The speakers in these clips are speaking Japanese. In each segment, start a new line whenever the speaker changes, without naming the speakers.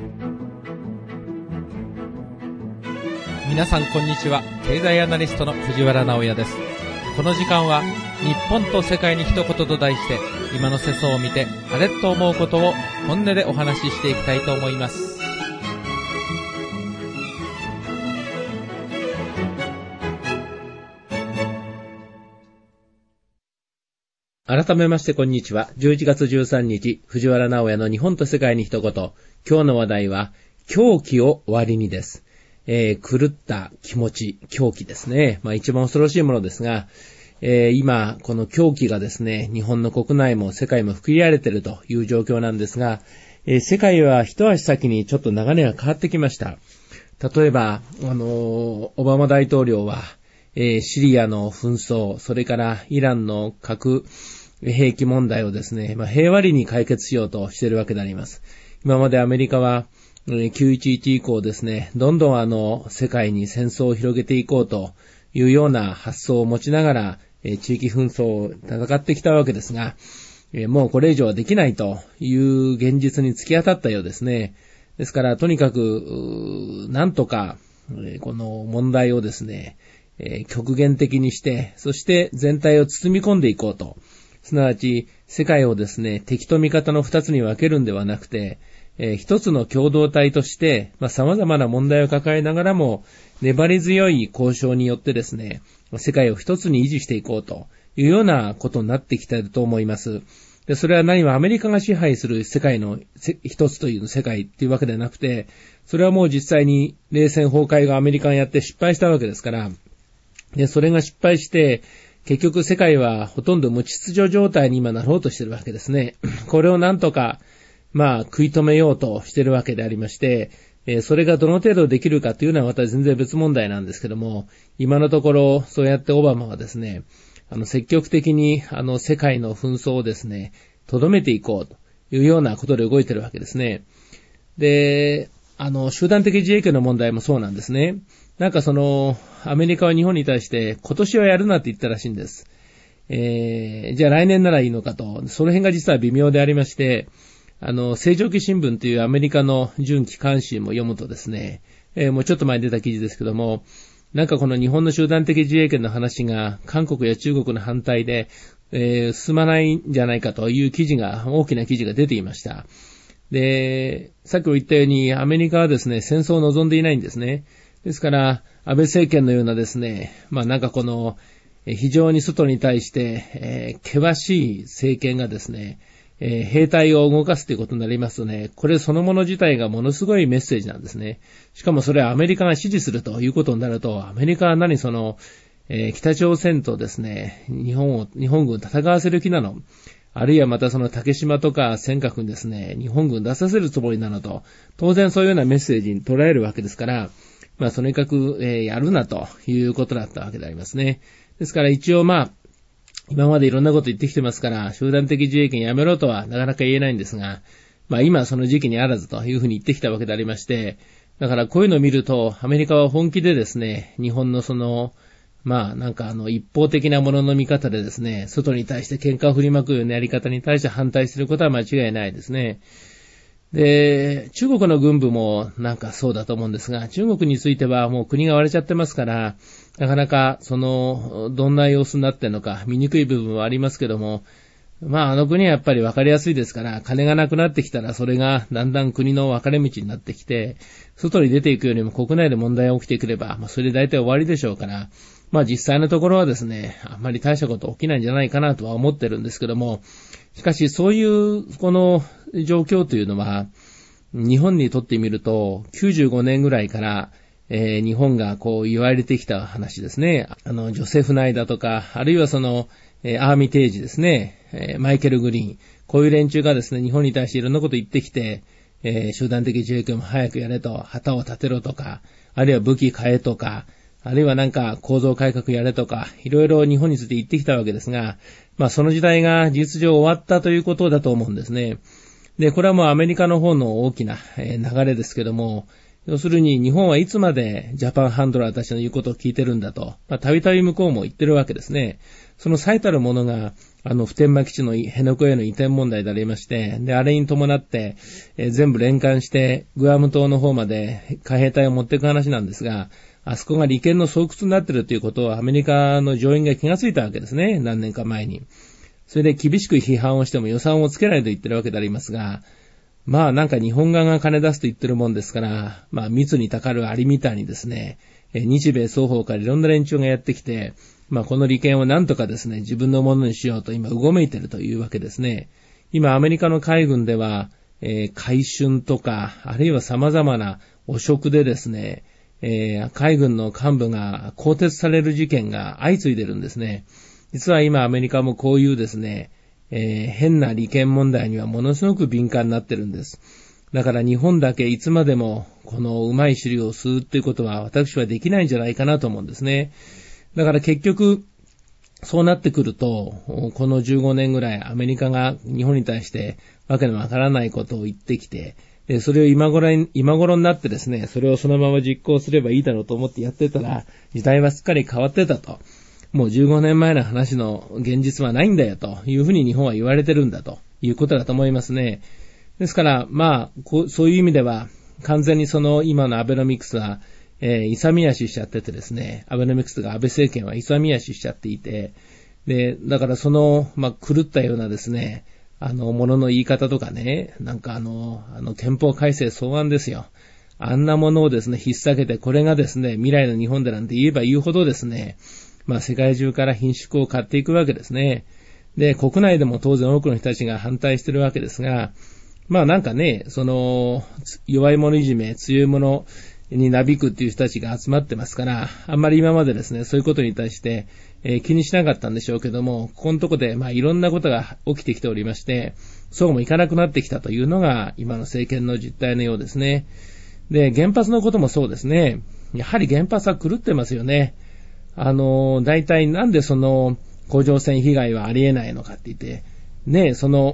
皆さんこんにちは。経済アナリストの藤原直也です。この時間は日本と世界に一言と題して、今の世相を見てあれと思うことを本音でお話ししていきたいと思います。
改めましてこんにちは。11月13日、藤原直也の日本と世界に一言。今日の話題は、狂気を終わりにです。狂った気持ち、狂気ですね。一番恐ろしいものですが、今、この狂気がですね、日本の国内も世界も吹き入れられているという状況なんですが、世界は一足先にちょっと流れが変わってきました。例えば、オバマ大統領は、シリアの紛争、それからイランの核兵器問題をですね、平和裏に解決しようとしているわけであります。今までアメリカは、911以降ですね、どんどん世界に戦争を広げていこうというような発想を持ちながら、地域紛争を戦ってきたわけですが、もうこれ以上はできないという現実に突き当たったようですね。ですから、とにかく、なんとか、この問題をですね、極限的にして、そして全体を包み込んでいこうと。すなわち、世界をですね、敵と味方の二つに分けるんではなくて、一つの共同体として、様々な問題を抱えながらも、粘り強い交渉によってですね、世界を一つに維持していこうというようなことになってきていると思います。で、それは何もアメリカが支配する世界の一つという世界っていうわけではなくて、それはもう実際に冷戦崩壊がアメリカがやって失敗したわけですから、で、それが失敗して、結局世界はほとんど無秩序状態に今なろうとしているわけですね。これをなんとか、食い止めようとしているわけでありまして、それがどの程度できるかというのはまた全然別問題なんですけども、今のところそうやってオバマはですね、積極的に世界の紛争をですね、留めていこうというようなことで動いているわけですね。で、集団的自衛権の問題もそうなんですね。アメリカは日本に対して今年はやるなって言ったらしいんです。じゃあ来年ならいいのかと、その辺が実は微妙でありまして、星条旗新聞というアメリカの準機関紙も読むとですね、もうちょっと前に出た記事ですけども、この日本の集団的自衛権の話が韓国や中国の反対で、進まないんじゃないかという大きな記事が出ていました。で、さっきも言ったようにアメリカはですね、戦争を望んでいないんですね。ですから、安倍政権のようなですね、非常に外に対して、険しい政権がですね、兵隊を動かすということになりますとね、これそのもの自体がものすごいメッセージなんですね。しかもそれはアメリカが支持するということになると、アメリカは北朝鮮とですね、日本軍戦わせる気なの？あるいはまた竹島とか尖閣にですね、日本軍出させるつもりなのと、当然そういうようなメッセージに捉えるわけですから、とにかく、やるなということだったわけでありますね。ですから一応今までいろんなこと言ってきてますから、集団的自衛権やめろとはなかなか言えないんですが、今その時期にあらずというふうに言ってきたわけでありまして、だからこういうのを見ると、アメリカは本気でですね、日本の一方的なものの見方でですね、外に対して喧嘩を振りまくようなやり方に対して反対することは間違いないですね。で、中国の軍部もそうだと思うんですが、中国についてはもう国が割れちゃってますから、なかなかどんな様子になってんのか見にくい部分はありますけども、国はやっぱり分かりやすいですから、金がなくなってきたらそれがだんだん国の分かれ道になってきて、外に出ていくよりも国内で問題が起きてくれば、それで大体終わりでしょうから、実際のところはですね、あんまり大したこと起きないんじゃないかなとは思ってるんですけども、しかしそういうこの状況というのは、日本にとってみると、95年ぐらいから、日本が言われてきた話ですね。ジョセフ・ナイだとか、あるいはアーミテージですね、マイケル・グリーン、こういう連中がですね、日本に対していろんなこと言ってきて、集団的自衛権も早くやれと、旗を立てろとか、あるいは武器買えとか、あるいは構造改革やれとか、いろいろ日本について言ってきたわけですが、その時代が事実上終わったということだと思うんですね。で、これはもうアメリカの方の大きな流れですけども、要するに日本はいつまでジャパンハンドラーたちの言うことを聞いてるんだと、たびたび向こうも言ってるわけですね。その最たるものが普天間基地の辺野古への移転問題でありまして、で、あれに伴って、全部連関して、グアム島の方まで海兵隊を持っていく話なんですが、あそこが利権の巣窟になっているということをアメリカの上院が気がついたわけですね。何年か前に。それで厳しく批判をしても予算をつけないと言ってるわけでありますが、まあなんか日本側が金出すと言ってるもんですから、まあ密にたかるアリみたいにですね、日米双方からいろんな連中がやってきて、まあこの利権をなんとかですね、自分のものにしようと今うごめいているというわけですね。今アメリカの海軍では、海巡とか、あるいは様々な汚職でですね、海軍の幹部が更迭される事件が相次いでるんですね。実は今アメリカもこういうですね、変な利権問題にはものすごく敏感になってるんです。だから日本だけいつまでもこのうまい汁を吸うということは私はできないんじゃないかなと思うんですね。だから結局そうなってくると、この15年ぐらいアメリカが日本に対してわけのわからないことを言ってきて、でそれを今頃になってですね、それをそのまま実行すればいいだろうと思ってやってたら、時代はすっかり変わってたと。もう15年前の話の現実はないんだよというふうに日本は言われてるんだということだと思いますね。ですから、まあ、そういう意味では、完全にその今のアベノミクスは、勇み足しちゃっててですね、アベノミクスが安倍政権は勇み足しちゃっていて、で、だからその、まあ、狂ったようなですね、ものの言い方とかね、なんか憲法改正草案ですよ。あんなものをですね、引っ提げて、これがですね、未来の日本でなんて言えば言うほどですね、まあ世界中から貧縮を買っていくわけですね。で、国内でも当然多くの人たちが反対してるわけですが、まあなんかね、弱い者いじめ、強い者になびくっていう人たちが集まってますから、あんまり今までですね、そういうことに対して、気にしなかったんでしょうけども、ここのとこでまあいろんなことが起きてきておりまして、そうもいかなくなってきたというのが今の政権の実態のようですね。で、原発のこともそうですね。やはり原発は狂ってますよね。大体なんで甲状腺被害はありえないのかって言って、ね、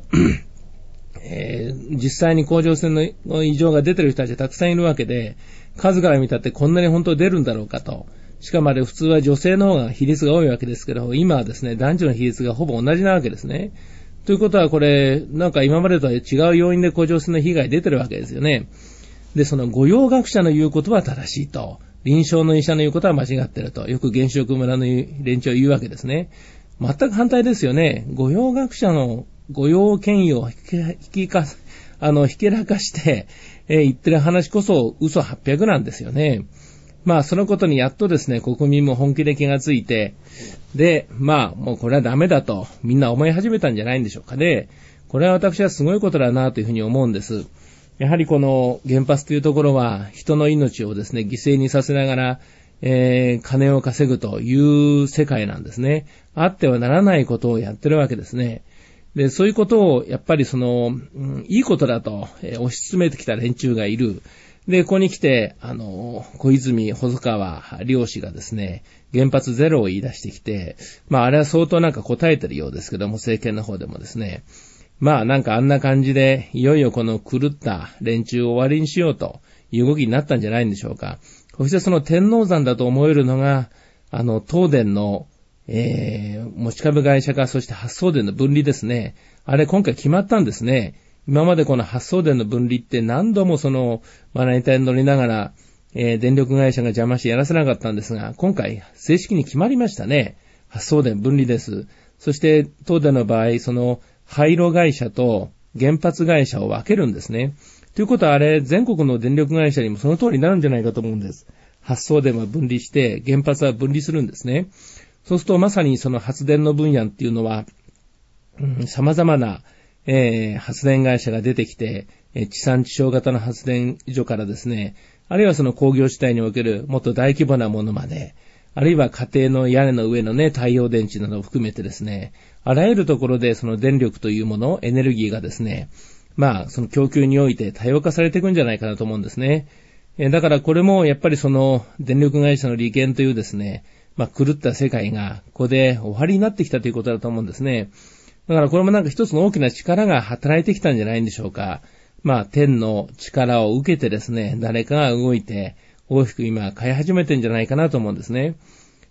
実際に甲状腺の異常が出てる人たちはたくさんいるわけで、数から見たってこんなに本当に出るんだろうかと。しかもあれ普通は女性の方が比率が多いわけですけど、今はですね、男女の比率がほぼ同じなわけですね。ということはこれ、なんか今までとは違う要因で甲状腺の被害出てるわけですよね。で、御用学者の言うことは正しいと。臨床の医者の言うことは間違ってると。よく原子力村の連中は言うわけですね。全く反対ですよね。御用学者の御用権威をひけらかして、言ってる話こそ嘘800なんですよね。まあそのことにやっとですね、国民も本気で気がついて、で、まあもうこれはダメだとみんな思い始めたんじゃないんでしょうかね。これは私はすごいことだなというふうに思うんです。やはりこの原発というところは人の命をですね、犠牲にさせながら、金を稼ぐという世界なんですね。あってはならないことをやってるわけですね。で、そういうことをやっぱりいいことだと、推し進めてきた連中がいる。で、ここに来て、小泉、細川両氏がですね、原発ゼロを言い出してきて、まああれは相当なんか答えてるようですけども、政権の方でもですね、まあなんかあんな感じで、いよいよこの狂った連中を終わりにしようという動きになったんじゃないんでしょうか。そしてその天王山だと思えるのが、東電の、持ち株会社化、そして発送電の分離ですね。あれ今回決まったんですね。今までこの発送電の分離って何度もまな板に乗りながら、電力会社が邪魔してやらせなかったんですが、今回正式に決まりましたね。発送電分離です。そして東電の場合、廃炉会社と原発会社を分けるんですね。ということはあれ、全国の電力会社にもその通りになるんじゃないかと思うんです。発送電は分離して、原発は分離するんですね。そうするとまさに発電の分野っていうのは、様々な、発電会社が出てきて、地産地消型の発電所からですね、あるいは工業地帯におけるもっと大規模なものまで、あるいは家庭の屋根の上のね、太陽電池などを含めてですね、あらゆるところで電力というもの、エネルギーがですね、まあ供給において多様化されていくんじゃないかなと思うんですね。だからこれもやっぱり電力会社の利権というですね、まあ狂った世界がここで終わりになってきたということだと思うんですね。だからこれもなんか一つの大きな力が働いてきたんじゃないんでしょうか。まあ天の力を受けてですね、誰かが動いて大きく今変え始めてんじゃないかなと思うんですね。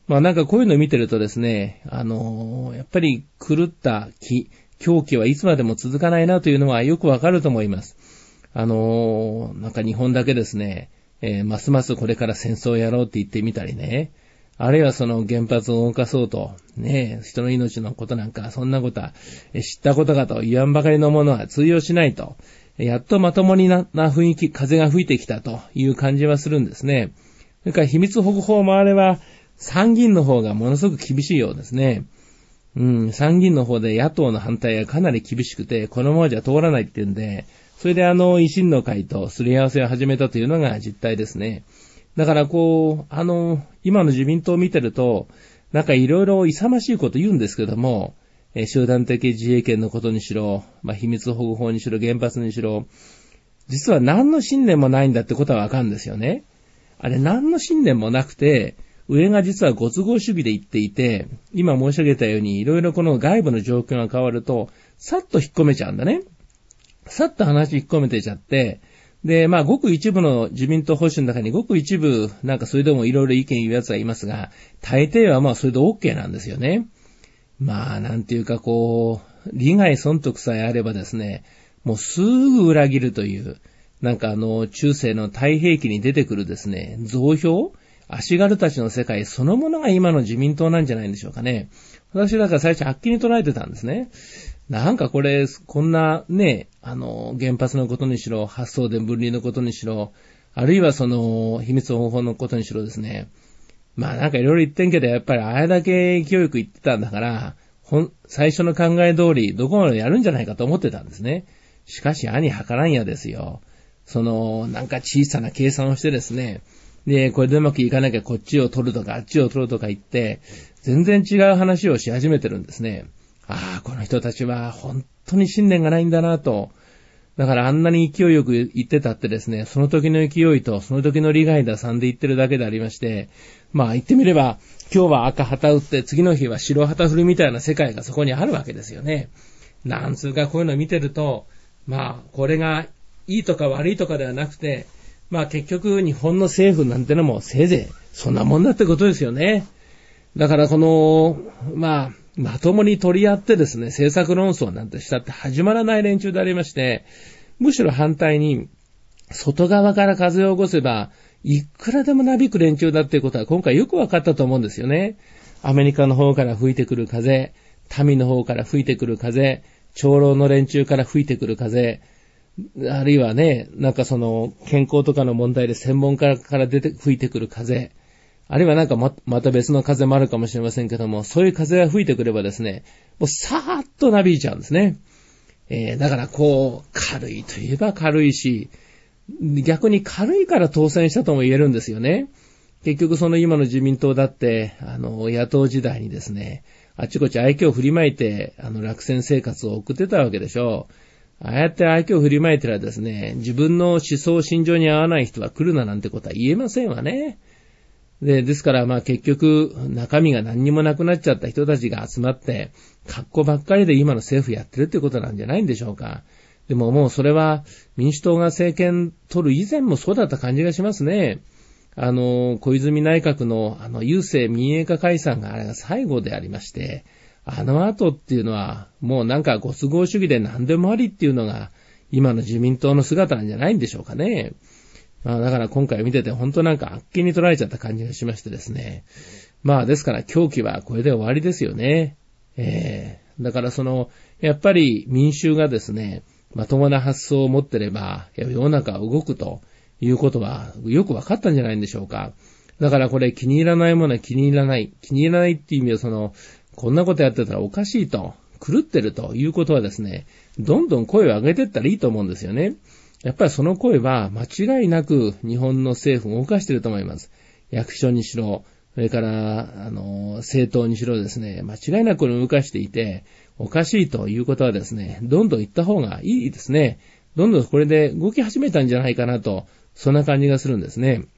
まあなんかこういうのを見てるとですね、やっぱり狂った狂気はいつまでも続かないなというのはよくわかると思います。なんか日本だけですね、ますますこれから戦争をやろうって言ってみたりね、あるいはその原発を動かそうと、ね、人の命のことなんか、そんなことは、知ったことかと言わんばかりのものは通用しないと、やっとまともにな雰囲気、風が吹いてきたという感じはするんですね。それから秘密保護法もあれは、参議院の方がものすごく厳しいようですね。参議院の方で野党の反対がかなり厳しくて、このままじゃ通らないっていうんで、それで維新の会とすり合わせを始めたというのが実態ですね。だから今の自民党を見てると、なんかいろいろ勇ましいこと言うんですけども、集団的自衛権のことにしろ、秘密保護法にしろ、原発にしろ、実は何の信念もないんだってことはわかるんですよね。あれ何の信念もなくて、上が実はご都合主義で言っていて、今申し上げたようにいろいろこの外部の状況が変わると、さっと引っ込めちゃうんだね。さっと話引っ込めてちゃって、で、ごく一部の自民党保守の中にごく一部、なんかそれでもいろいろ意見言う奴がいますが、大抵はそれで OK なんですよね。なんていうか利害損得さえあればですね、もうすぐ裏切るという、なんか中世の太平記に出てくるですね、増票足軽たちの世界そのものが今の自民党なんじゃないんでしょうかね。私だから最初あっきり捉えてたんですね。なんかこんなね、原発のことにしろ、発送電分離のことにしろ、あるいはその秘密保護法のことにしろですね。なんかいろいろ言ってんけど、やっぱりあれだけ勢いよく言ってたんだから、最初の考え通りどこまでやるんじゃないかと思ってたんですね。しかし兄計らんやですよ。なんか小さな計算をしてですね。で、これでうまくいかなきゃこっちを取るとかあっちを取るとか言って、全然違う話をし始めてるんですね。この人たちは本当に信念がないんだなと。だからあんなに勢いよく言ってたってですね、その時の勢いとその時の利害打算で言ってるだけでありまして、言ってみれば、今日は赤旗打って次の日は白旗振るみたいな世界がそこにあるわけですよね。なんつうかこういうのを見てると、これがいいとか悪いとかではなくて、結局日本の政府なんてのもせいぜいそんなもんだってことですよね。だからまともに取り合ってですね、政策論争なんてしたって始まらない連中でありまして、むしろ反対に、外側から風を起こせば、いくらでもなびく連中だっていうことは今回よく分かったと思うんですよね。アメリカの方から吹いてくる風、民の方から吹いてくる風、長老の連中から吹いてくる風、あるいはね、なんか健康とかの問題で専門家から吹いてくる風、あるいはなんかまた別の風もあるかもしれませんけども、そういう風が吹いてくればですね、もうさーっとなびいちゃうんですね。だから軽いといえば軽いし、逆に軽いから当選したとも言えるんですよね。結局今の自民党だって、野党時代にですね、あちこち愛嬌を振りまいて、落選生活を送ってたわけでしょう。ああやって愛嬌を振りまいてらですね、自分の思想心情に合わない人は来るななんてことは言えませんわね。ですから結局中身が何にもなくなっちゃった人たちが集まって、格好ばっかりで今の政府やってるってことなんじゃないんでしょうか。でももうそれは民主党が政権取る以前もそうだった感じがしますね。小泉内閣の郵政民営化解散があれが最後でありまして、後っていうのはもうなんかご都合主義で何でもありっていうのが今の自民党の姿なんじゃないんでしょうかね。だから今回見てて本当なんかあっけに捉えちゃった感じがしましてですね。ですから狂気はこれで終わりですよね。だからやっぱり民衆がですね、まともな発想を持ってれば世の中は動くということはよく分かったんじゃないんでしょうか。だからこれ気に入らないものは気に入らない。気に入らないっていう意味はこんなことやってたらおかしいと、狂ってるということはですね、どんどん声を上げていったらいいと思うんですよね。やっぱりその声は間違いなく日本の政府を動かしていると思います。役所にしろ、それから政党にしろですね、間違いなく動かしていて、おかしいということはですね、どんどん言った方がいいですね。どんどんこれで動き始めたんじゃないかなと、そんな感じがするんですね。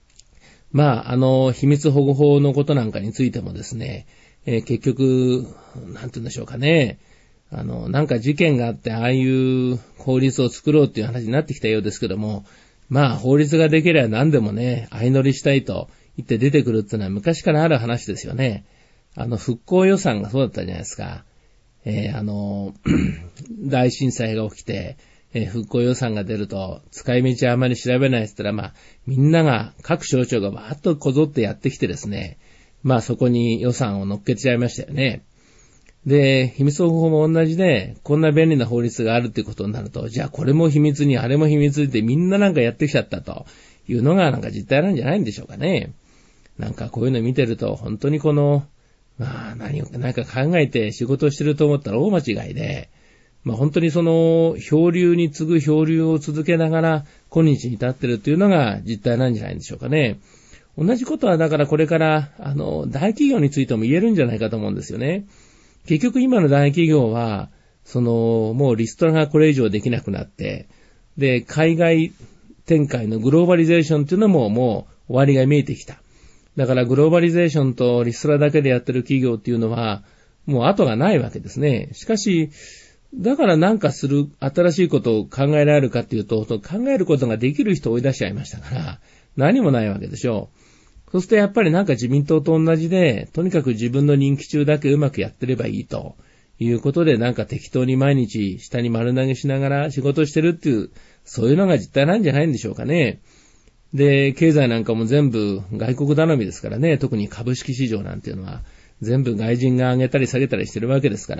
秘密保護法のことなんかについてもですね、結局、なんて言うんでしょうかね。なんか事件があって、ああいう法律を作ろうっていう話になってきたようですけども、法律ができれば何でもね、相乗りしたいと言って出てくるっていうのは昔からある話ですよね。復興予算がそうだったじゃないですか。大震災が起きて、復興予算が出ると、使い道あまり調べないって言ったら、みんなが、各省庁がわーっとこぞってやってきてですね、そこに予算を乗っけちゃいましたよね。で、秘密保護法も同じで、こんな便利な法律があるっていうことになると、じゃあこれも秘密に、あれも秘密ってみんなやってきちゃったというのが実態なんじゃないんでしょうかね。こういうの見てると、本当に何か考えて仕事をしてると思ったら大間違いで、本当に漂流に次ぐ漂流を続けながら今日に至ってるというのが実態なんじゃないんでしょうかね。同じことはだからこれから大企業についても言えるんじゃないかと思うんですよね。結局今の大企業はもうリストラがこれ以上できなくなって、で海外展開のグローバリゼーションというのももう終わりが見えてきた。だからグローバリゼーションとリストラだけでやってる企業っていうのはもう後がないわけですね。しかしだからする新しいことを考えられるかっていうと、考えることができる人を追い出しちゃいましたから、何もないわけでしょう。そうするとやっぱり自民党と同じで、とにかく自分の任期中だけうまくやってればいいということで、適当に毎日下に丸投げしながら仕事してるっていう、そういうのが実態なんじゃないんでしょうかね。で、経済なんかも全部外国頼みですからね、特に株式市場なんていうのは、全部外人が上げたり下げたりしてるわけですから、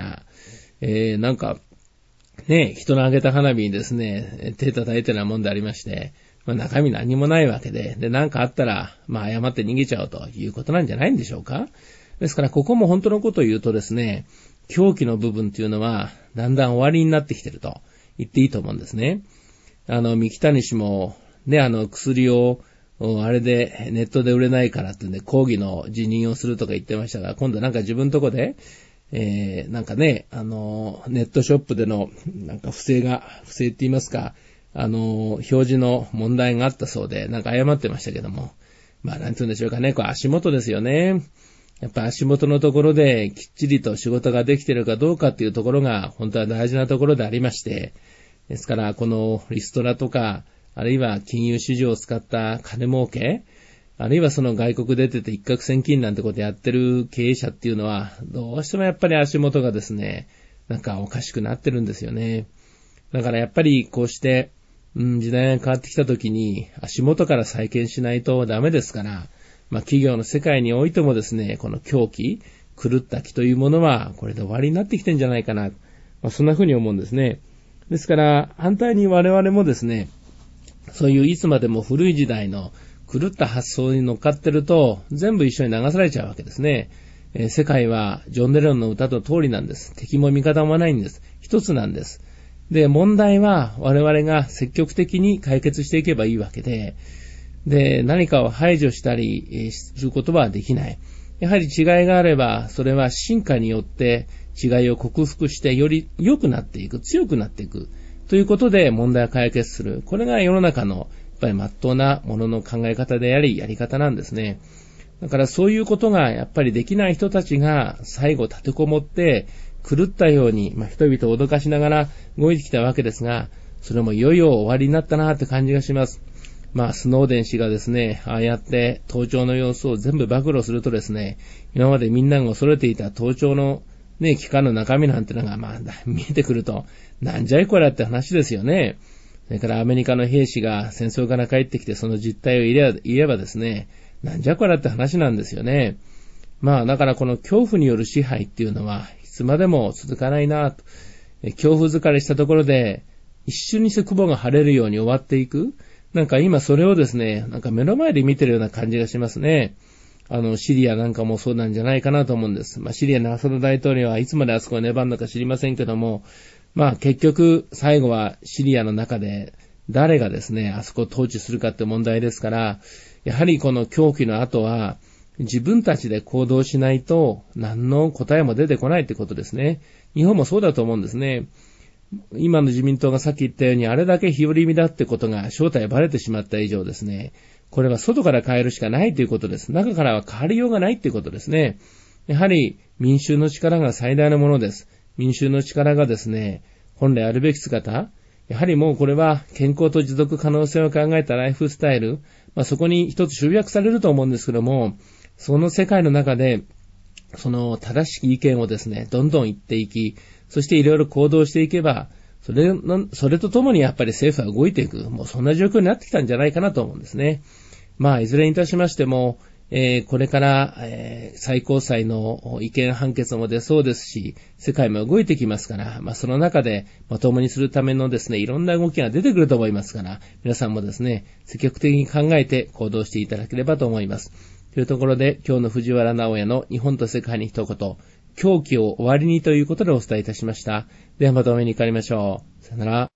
人の上げた花火にですね、手叩いてるようなもんでありまして、中身何もないわけで、あったら、謝って逃げちゃうということなんじゃないんでしょうか。ですから、ここも本当のことを言うとですね、狂気の部分っていうのは、だんだん終わりになってきてると言っていいと思うんですね。三木谷氏も、薬を、あれでネットで売れないからってね、抗議の辞任をするとか言ってましたが、今度自分のとこで、ネットショップでの、不正って言いますか、表示の問題があったそうで、謝ってましたけども、なんて言うんでしょうかね、足元ですよね。やっぱ足元のところできっちりと仕事ができているかどうかっていうところが本当は大事なところでありまして、ですからこのリストラとか、あるいは金融市場を使った金儲け、あるいは外国出てて一攫千金なんてことやってる経営者っていうのは、どうしてもやっぱり足元がですね、おかしくなってるんですよね。だからやっぱりこうして、時代が変わってきた時に足元から再建しないとダメですから、企業の世界においてもですね、この狂気、狂った気というものはこれで終わりになってきてんじゃないかな。そんな風に思うんですね。ですから反対に我々もですね、そういういつまでも古い時代の狂った発想に乗っかってると全部一緒に流されちゃうわけですね。世界はジョン・レノンの歌と通りなんです。敵も味方もないんです。一つなんです。で、問題は我々が積極的に解決していけばいいわけで、何かを排除したりすることはできない。やはり違いがあれば、それは進化によって違いを克服してより良くなっていく、強くなっていくということで問題を解決する。これが世の中のやっぱり真っ当なものの考え方であり、やり方なんですね。だからそういうことがやっぱりできない人たちが最後立てこもって狂ったように、人々を脅かしながら動いてきたわけですが、それもいよいよ終わりになったなって感じがします。スノーデン氏がですね、ああやって盗聴の様子を全部暴露するとですね、今までみんなが恐れていた盗聴の機関の中身なんてのが見えてくると、なんじゃいこれって話ですよね。それからアメリカの兵士が戦争から帰ってきてその実態を言えばですね、なんじゃこれって話なんですよね。だからこの恐怖による支配っていうのはいつまでも続かないなと。恐怖疲れしたところで一瞬にして雲が晴れるように終わっていく。今それをですね、目の前で見てるような感じがしますね。シリアなんかもそうなんじゃないかなと思うんです。シリアのアサド大統領はいつまであそこを粘るのか知りませんけども、結局最後はシリアの中で誰がですね、あそこを統治するかって問題ですから、やはりこの狂気の後は自分たちで行動しないと何の答えも出てこないってことですね。日本もそうだと思うんですね。今の自民党がさっき言ったようにあれだけ日和見だってことが正体バレてしまった以上ですね、これは外から変えるしかないということです。中からは変わりようがないということですね。やはり民衆の力が最大のものです。民衆の力がですね、本来あるべき姿、やはりもうこれは健康と持続可能性を考えたライフスタイル、 そこに一つ集約されると思うんですけども、その世界の中で、その正しき意見をですね、どんどん言っていき、そしていろいろ行動していけば、それとともにやっぱり政府は動いていく、もうそんな状況になってきたんじゃないかなと思うんですね。いずれにいたしましても、これから、最高裁の違憲判決も出そうですし、世界も動いてきますから、その中でまともにするためのですね、いろんな動きが出てくると思いますから、皆さんもですね、積極的に考えて行動していただければと思います。というところで、今日の藤原直也の日本と世界に一言、狂気を終わりにということでお伝えいたしました。ではまたお目にかかりましょう。さよなら。